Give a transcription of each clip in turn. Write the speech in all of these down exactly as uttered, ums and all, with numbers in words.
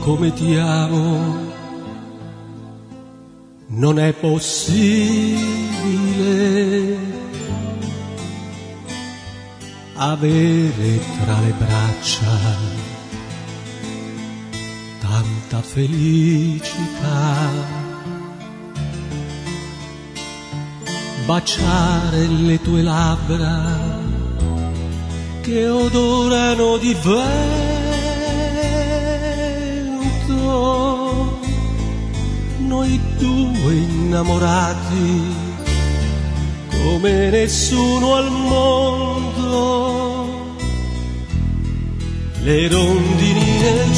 come ti amo, non è possibile avere tra le braccia tanta felicità, baciare le tue labbra che odorano di vento, noi due innamorati come nessuno al mondo, le rondini nel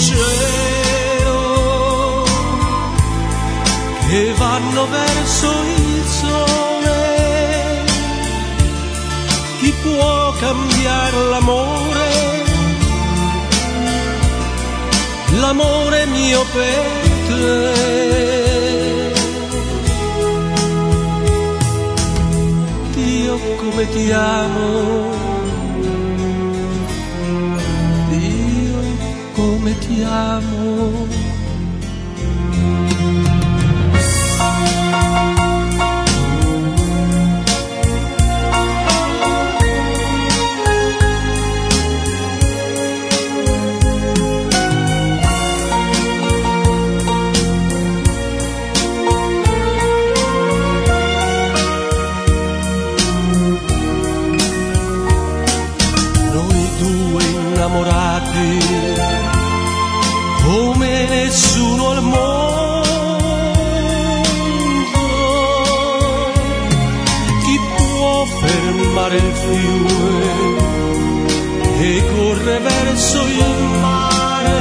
cielo che vanno verso il sole, chi può cambiare l'amore, l'amore mio per te. Dio come ti amo, Dio come ti amo. Innamorati come nessuno al mondo, chi può fermare il fiume che corre verso il mare,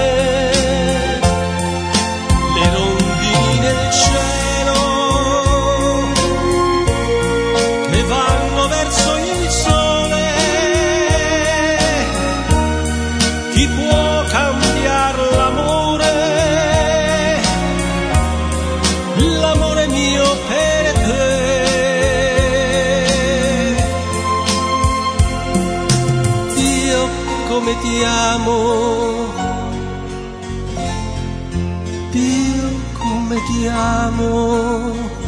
le rondini del cielo che vanno verso il sole, chi può cambiare l'amore, l'amore mio per te. Dio come ti amo, Dio come ti amo.